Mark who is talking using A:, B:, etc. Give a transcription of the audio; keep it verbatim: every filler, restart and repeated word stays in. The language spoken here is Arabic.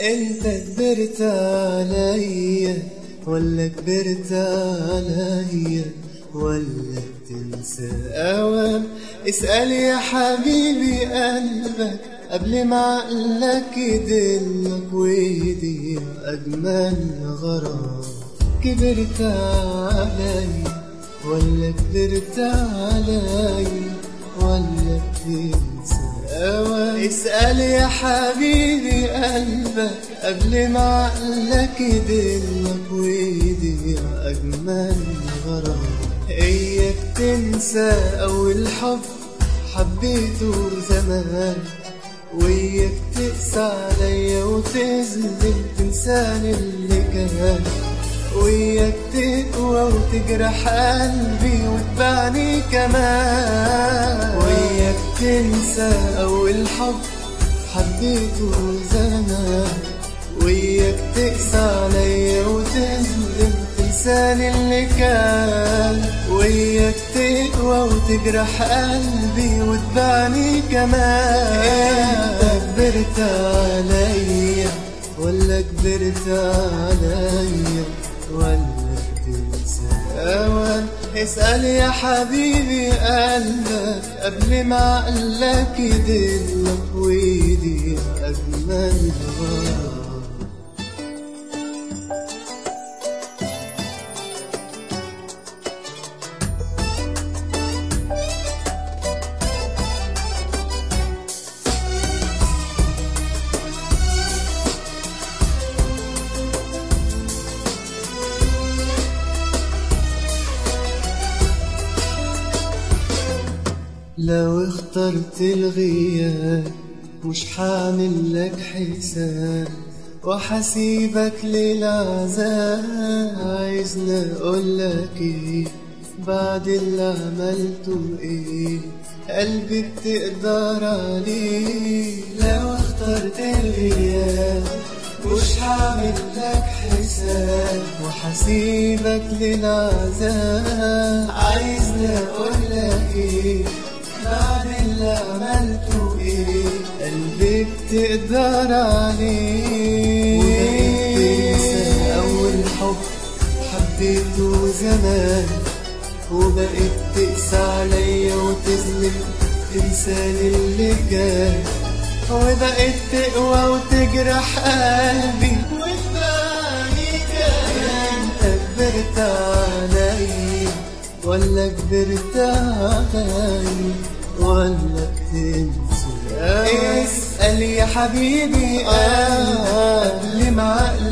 A: انت كبرت عليا ولا كبرت عليا ولا بتنسى اوام؟ اسأل يا حبيبي قلبك قبل ما عقلك يدلك ويضيع اجمل غرام. كبرت عليا ولا كبرت عليا ولا بتنسى اوام؟ اسأل يا حبيبي قلبك قبل ما عقلك يدلك ويضيع اجمل غرام. اياك تنسى اول حب حبيته زمان، وياك تقسى عليا وتظلم تنساني اللي كان، وياك تقوى وتجرح قلبي وتبعني كمان. وياك تنسى اول حب حبيته زمان، وياك تقسى عليا وتظلم تنساني اللي كان، وياك تقوى وتجرح قلبي وتبعني كمان. انت كبرت عليا ولا كبرت عليا ولا بتنسى اوان؟ اسأل يا حبيبي قلبك قبل ما عقلك يدلك ويضيع اجمل غرام. لو اخترت الغياب مش حامل لك حساب وحسيبك للعذاب. عايزني اقولك ايه بعد اللي عملته؟ ايه قلبي بتقدر عليه؟ لو اخترت الغياب مش هعمل لك حساب وحسيبك للعذاب. عايزني اقولك ايه بعد اللي عملته؟ ايه قلبي بتقدر عليه؟ وبقيت تنسى اول حب حبيته زمان، وبقيت تقسى عليا وتظلم تنساني اللي كان، وبقيت تقوى وتجرح قلبي وتبعني كمان. انت كبرت عليا ولا كبرت عليا ولا بتنسى؟ اسأل يا حبيبي قلبك قبل ما